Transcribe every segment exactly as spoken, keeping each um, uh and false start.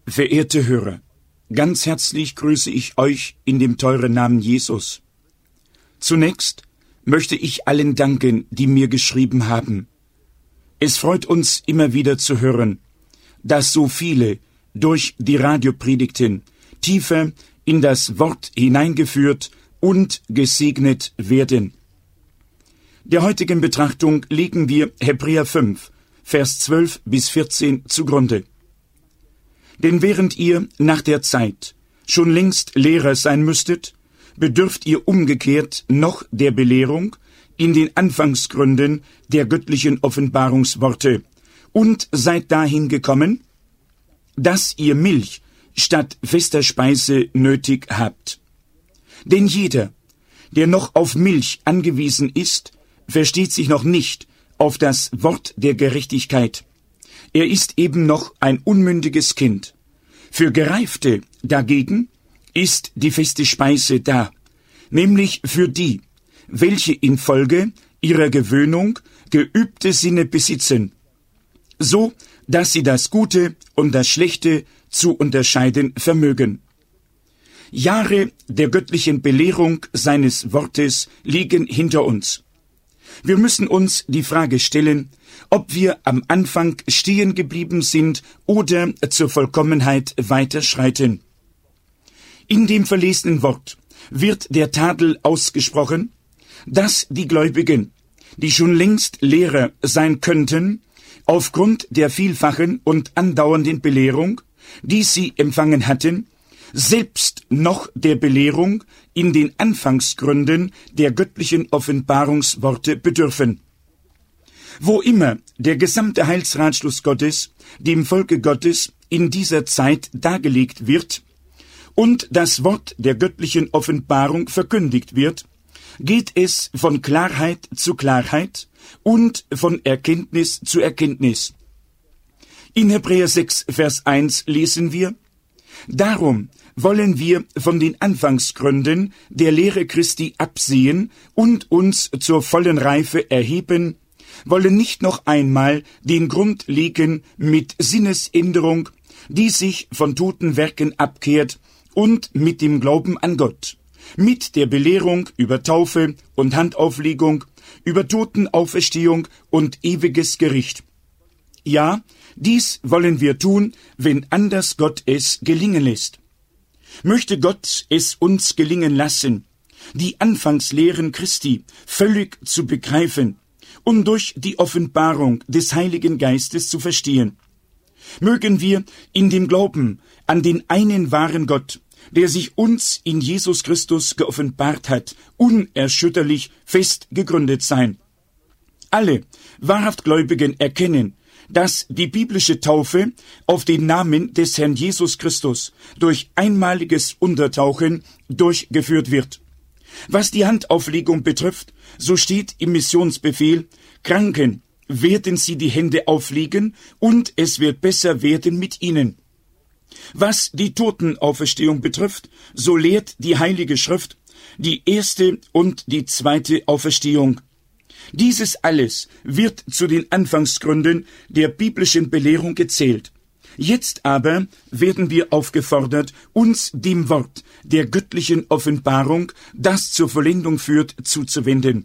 Verehrte Hörer, ganz herzlich grüße ich euch in dem teuren Namen Jesus. Zunächst möchte ich allen danken, die mir geschrieben haben. Es freut uns immer wieder zu hören, dass so viele durch die Radiopredigten tiefer in das Wort hineingeführt und gesegnet werden. Der heutigen Betrachtung legen wir Hebräer fünf, Vers zwölf bis vierzehn zugrunde. Denn während ihr nach der Zeit schon längst Lehrer sein müsstet, bedürft ihr umgekehrt noch der Belehrung in den Anfangsgründen der göttlichen Offenbarungsworte und seid dahin gekommen, dass ihr Milch statt fester Speise nötig habt. Denn jeder, der noch auf Milch angewiesen ist, versteht sich noch nicht auf das Wort der Gerechtigkeit. Er ist eben noch ein unmündiges Kind. Für Gereifte dagegen ist die feste Speise da, nämlich für die, welche infolge ihrer Gewöhnung geübte Sinne besitzen, so dass sie das Gute und das Schlechte zu unterscheiden vermögen. Jahre der göttlichen Belehrung seines Wortes liegen hinter uns. Wir müssen uns die Frage stellen, ob wir am Anfang stehen geblieben sind oder zur Vollkommenheit weiterschreiten. In dem verlesenen Wort wird der Tadel ausgesprochen, dass die Gläubigen, die schon längst Lehrer sein könnten, aufgrund der vielfachen und andauernden Belehrung, die sie empfangen hatten, selbst noch der Belehrung in den Anfangsgründen der göttlichen Offenbarungsworte bedürfen. Wo immer der gesamte Heilsratschluss Gottes dem Volke Gottes in dieser Zeit dargelegt wird und das Wort der göttlichen Offenbarung verkündigt wird, geht es von Klarheit zu Klarheit und von Erkenntnis zu Erkenntnis. In Hebräer sechs, Vers eins lesen wir: Darum wollen wir von den Anfangsgründen der Lehre Christi absehen und uns zur vollen Reife erheben, wollen nicht noch einmal den Grund legen mit Sinnesänderung, die sich von toten Werken abkehrt, und mit dem Glauben an Gott, mit der Belehrung über Taufe und Handauflegung, über Totenauferstehung und ewiges Gericht. Ja, dies wollen wir tun, wenn anders Gott es gelingen lässt. Möchte Gott es uns gelingen lassen, die Anfangslehren Christi völlig zu begreifen und durch die Offenbarung des Heiligen Geistes zu verstehen. Mögen wir in dem Glauben an den einen wahren Gott, der sich uns in Jesus Christus geoffenbart hat, unerschütterlich fest gegründet sein. Alle wahrhaft Gläubigen erkennen, dass die biblische Taufe auf den Namen des Herrn Jesus Christus durch einmaliges Untertauchen durchgeführt wird. Was die Handauflegung betrifft, so steht im Missionsbefehl: Kranken werden sie die Hände auflegen und es wird besser werden mit ihnen. Was die Totenauferstehung betrifft, so lehrt die Heilige Schrift die erste und die zweite Auferstehung. Dieses alles wird zu den Anfangsgründen der biblischen Belehrung gezählt. Jetzt aber werden wir aufgefordert, uns dem Wort der göttlichen Offenbarung, das zur Vollendung führt, zuzuwenden.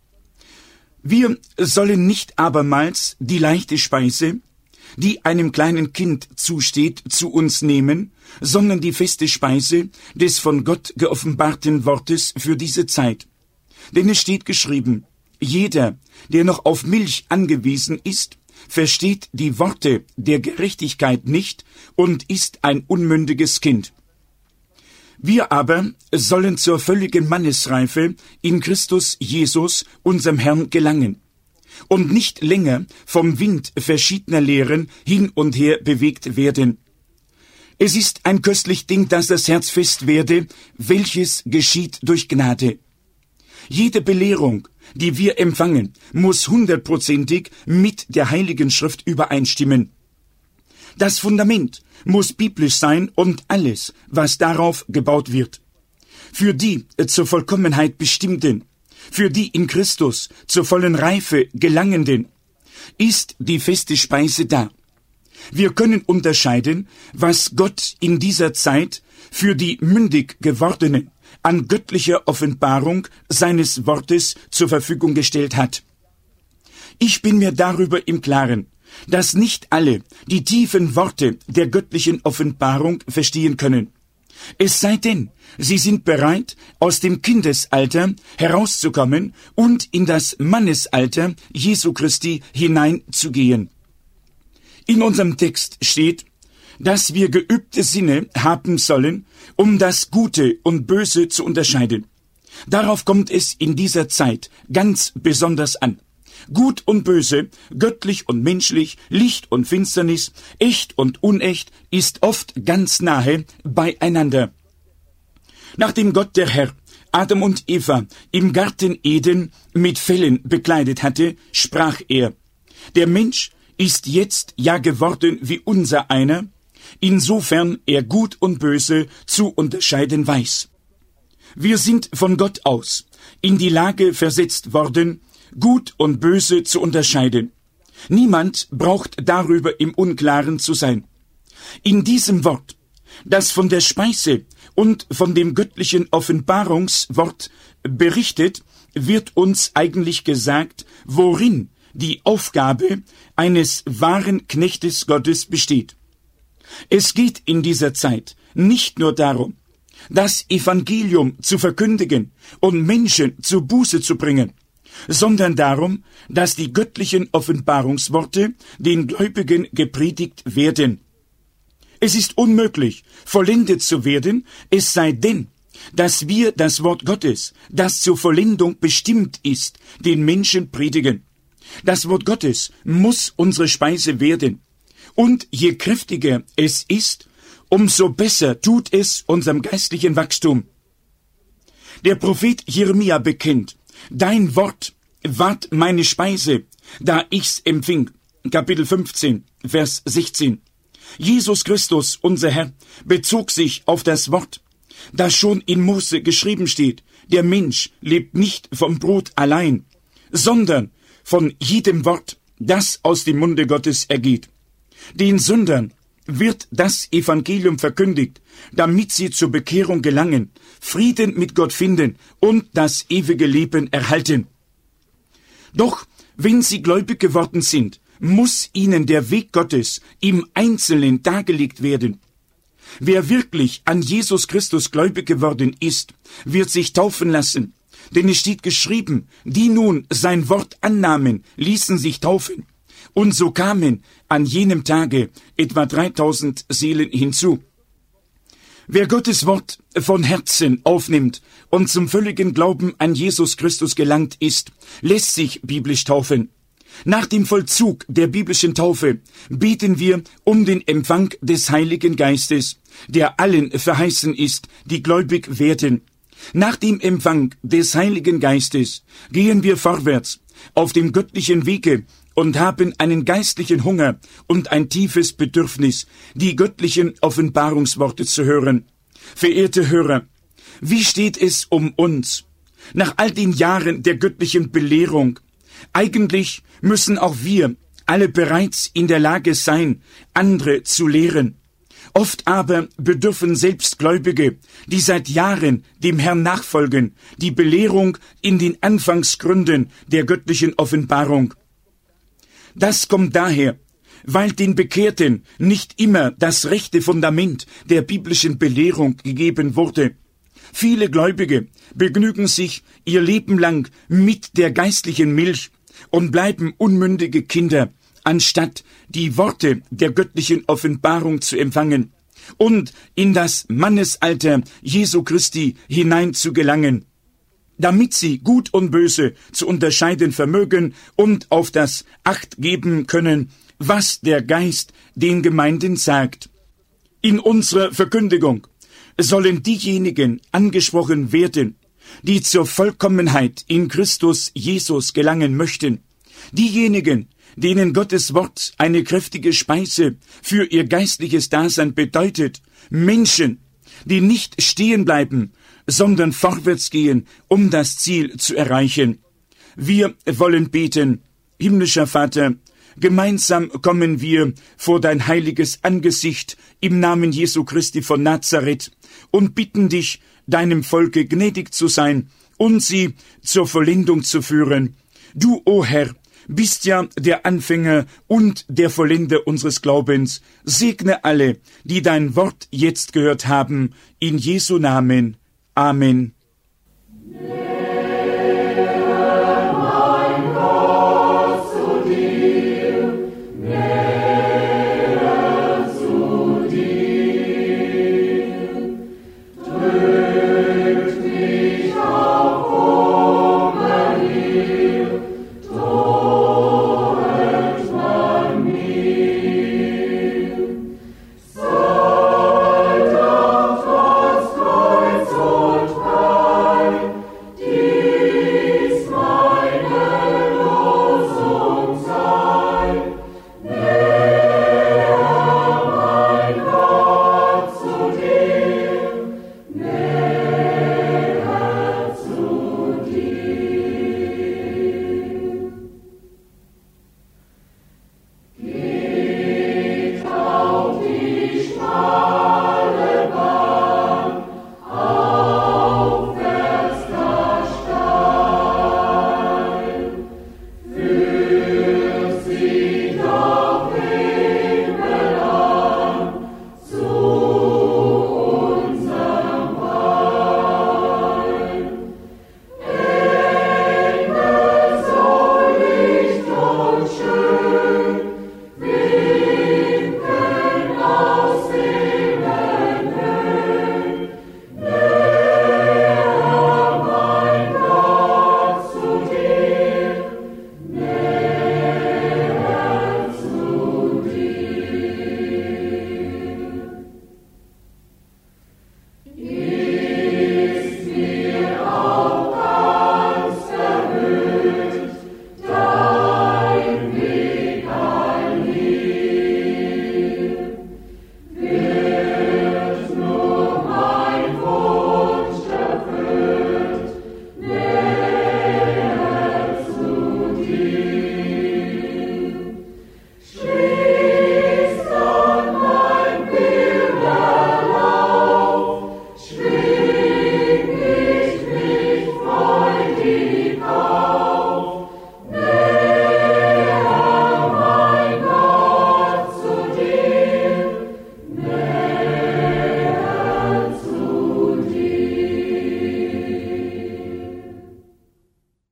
Wir sollen nicht abermals die leichte Speise, die einem kleinen Kind zusteht, zu uns nehmen, sondern die feste Speise des von Gott geoffenbarten Wortes für diese Zeit. Denn es steht geschrieben: Jeder, der noch auf Milch angewiesen ist, versteht die Worte der Gerechtigkeit nicht und ist ein unmündiges Kind. Wir aber sollen zur völligen Mannesreife in Christus Jesus, unserem Herrn, gelangen und nicht länger vom Wind verschiedener Lehren hin und her bewegt werden. Es ist ein köstlich Ding, dass das Herz fest werde, welches geschieht durch Gnade. Jede Belehrung, die wir empfangen, muss hundertprozentig mit der Heiligen Schrift übereinstimmen. Das Fundament muss biblisch sein und alles, was darauf gebaut wird. Für die zur Vollkommenheit Bestimmten, für die in Christus zur vollen Reife Gelangenden, ist die feste Speise da. Wir können unterscheiden, was Gott in dieser Zeit für die mündig gewordenen an göttlicher Offenbarung seines Wortes zur Verfügung gestellt hat. Ich bin mir darüber im Klaren, dass nicht alle die tiefen Worte der göttlichen Offenbarung verstehen können. Es sei denn, sie sind bereit, aus dem Kindesalter herauszukommen und in das Mannesalter Jesu Christi hineinzugehen. In unserem Text steht, dass wir geübte Sinne haben sollen, um das Gute und Böse zu unterscheiden. Darauf kommt es in dieser Zeit ganz besonders an. Gut und Böse, göttlich und menschlich, Licht und Finsternis, echt und unecht ist oft ganz nahe beieinander. Nachdem Gott der Herr Adam und Eva im Garten Eden mit Fellen bekleidet hatte, sprach er: Der Mensch ist jetzt ja geworden wie unser einer, insofern er Gut und Böse zu unterscheiden weiß. Wir sind von Gott aus in die Lage versetzt worden, Gut und Böse zu unterscheiden. Niemand braucht darüber im Unklaren zu sein. In diesem Wort, das von der Speise und von dem göttlichen Offenbarungswort berichtet, wird uns eigentlich gesagt, worin die Aufgabe eines wahren Knechtes Gottes besteht. Es geht in dieser Zeit nicht nur darum, das Evangelium zu verkündigen und Menschen zur Buße zu bringen, sondern darum, dass die göttlichen Offenbarungsworte den Gläubigen gepredigt werden. Es ist unmöglich, vollendet zu werden, es sei denn, dass wir das Wort Gottes, das zur Vollendung bestimmt ist, den Menschen predigen. Das Wort Gottes muss unsere Speise werden. Und je kräftiger es ist, umso besser tut es unserem geistlichen Wachstum. Der Prophet Jeremia bekennt: Dein Wort ward meine Speise, da ich's empfing. Kapitel fünfzehn, Vers sechzehn. Jesus Christus, unser Herr, bezog sich auf das Wort, das schon in Mose geschrieben steht: Der Mensch lebt nicht vom Brot allein, sondern von jedem Wort, das aus dem Munde Gottes ergeht. Den Sündern wird das Evangelium verkündigt, damit sie zur Bekehrung gelangen, Frieden mit Gott finden und das ewige Leben erhalten. Doch wenn sie gläubig geworden sind, muss ihnen der Weg Gottes im Einzelnen dargelegt werden. Wer wirklich an Jesus Christus gläubig geworden ist, wird sich taufen lassen, denn es steht geschrieben, die nun sein Wort annahmen, ließen sich taufen. Und so kamen an jenem Tage etwa dreitausend Seelen hinzu. Wer Gottes Wort von Herzen aufnimmt und zum völligen Glauben an Jesus Christus gelangt ist, lässt sich biblisch taufen. Nach dem Vollzug der biblischen Taufe beten wir um den Empfang des Heiligen Geistes, der allen verheißen ist, die gläubig werden. Nach dem Empfang des Heiligen Geistes gehen wir vorwärts auf dem göttlichen Wege und haben einen geistlichen Hunger und ein tiefes Bedürfnis, die göttlichen Offenbarungsworte zu hören. Verehrte Hörer, wie steht es um uns? Nach all den Jahren der göttlichen Belehrung, eigentlich müssen auch wir alle bereits in der Lage sein, andere zu lehren. Oft aber bedürfen selbst Gläubige, die seit Jahren dem Herrn nachfolgen, die Belehrung in den Anfangsgründen der göttlichen Offenbarung. Das kommt daher, weil den Bekehrten nicht immer das rechte Fundament der biblischen Belehrung gegeben wurde. Viele Gläubige begnügen sich ihr Leben lang mit der geistlichen Milch und bleiben unmündige Kinder, anstatt die Worte der göttlichen Offenbarung zu empfangen und in das Mannesalter Jesu Christi hinein zu gelangen, damit sie Gut und Böse zu unterscheiden vermögen und auf das Acht geben können, was der Geist den Gemeinden sagt. In unserer Verkündigung sollen diejenigen angesprochen werden, die zur Vollkommenheit in Christus Jesus gelangen möchten, diejenigen, denen Gottes Wort eine kräftige Speise für ihr geistliches Dasein bedeutet, Menschen, die nicht stehen bleiben, sondern vorwärts gehen, um das Ziel zu erreichen. Wir wollen beten: Himmlischer Vater, gemeinsam kommen wir vor dein heiliges Angesicht im Namen Jesu Christi von Nazareth und bitten dich, deinem Volke gnädig zu sein und sie zur Vollendung zu führen. Du, o Herr, bist ja der Anfänger und der Vollender unseres Glaubens. Segne alle, die dein Wort jetzt gehört haben, in Jesu Namen. Amen.